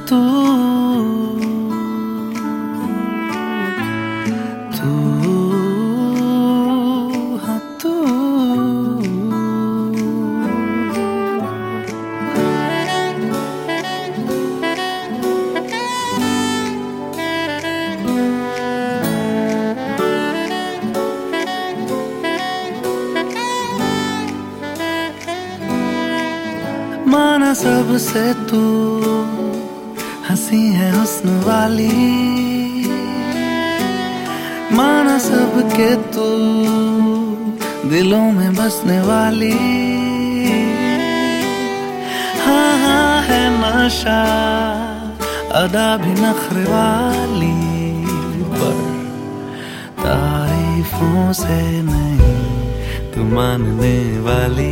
तू तू हाँ तू माना सबसे तू हंसी है हुस्न वाली, माना सबके तू दिलों में बसने वाली। हाँ हाँ है नशा अदा भी नखरे वाली, पर तारीफों से नहीं तू मानने वाली।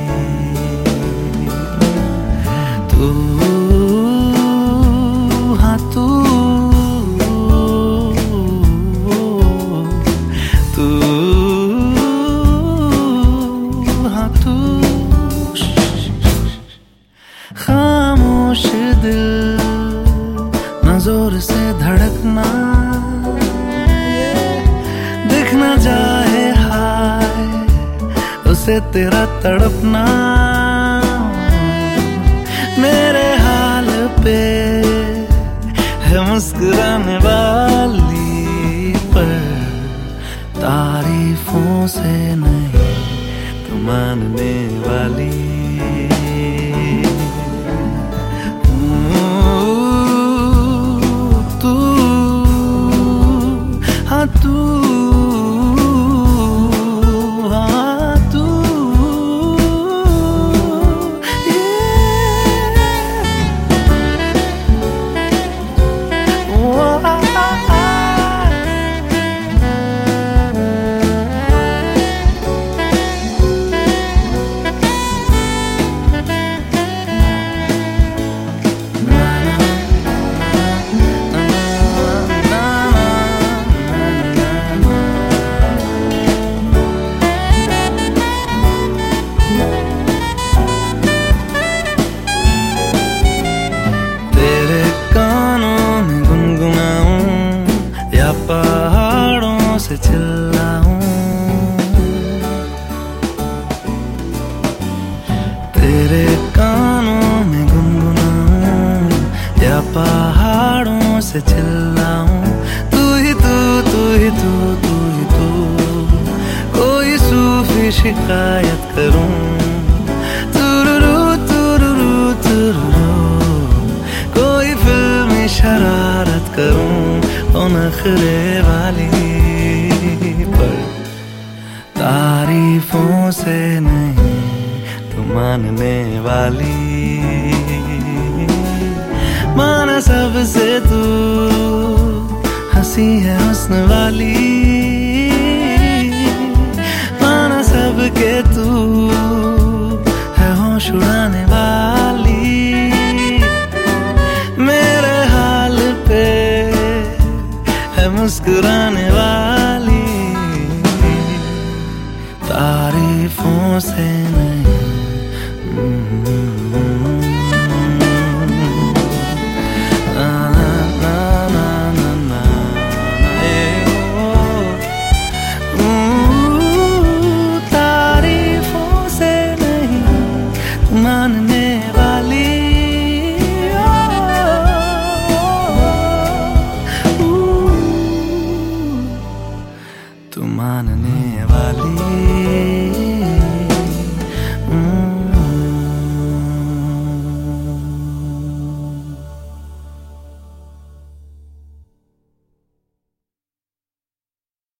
तू हाँ तू तू हाँ तू खामोश दिल न जोर से धड़कना, दिख न जाए हाय उसे तेरा तड़पना। मेरे हाल पे है मुस्कुराने वाली, पर तारीफों से नहीं तू मानने वाली। तू हाँ तू पहाड़ों से चिल्लाऊं, तेरे कानों में गुनगुनाऊं या पहाड़ों से चिल्लाऊं। तू ही तू तू ही तू तू ही तू, कोई सूफी शिकायत करूं। तुरुरु तुरुरु तुरुरु, कोई फिल्मी शरारत करूं नखरे वाली, पर तारीफों से नहीं तू मानने वाली। माना सबसे तू हंसी है हुस्न वाली, माना सबके तू है होश उड़ाने वाली। मेरे हाल पे मुस्कुराने वाली, तारीफों से नहीं।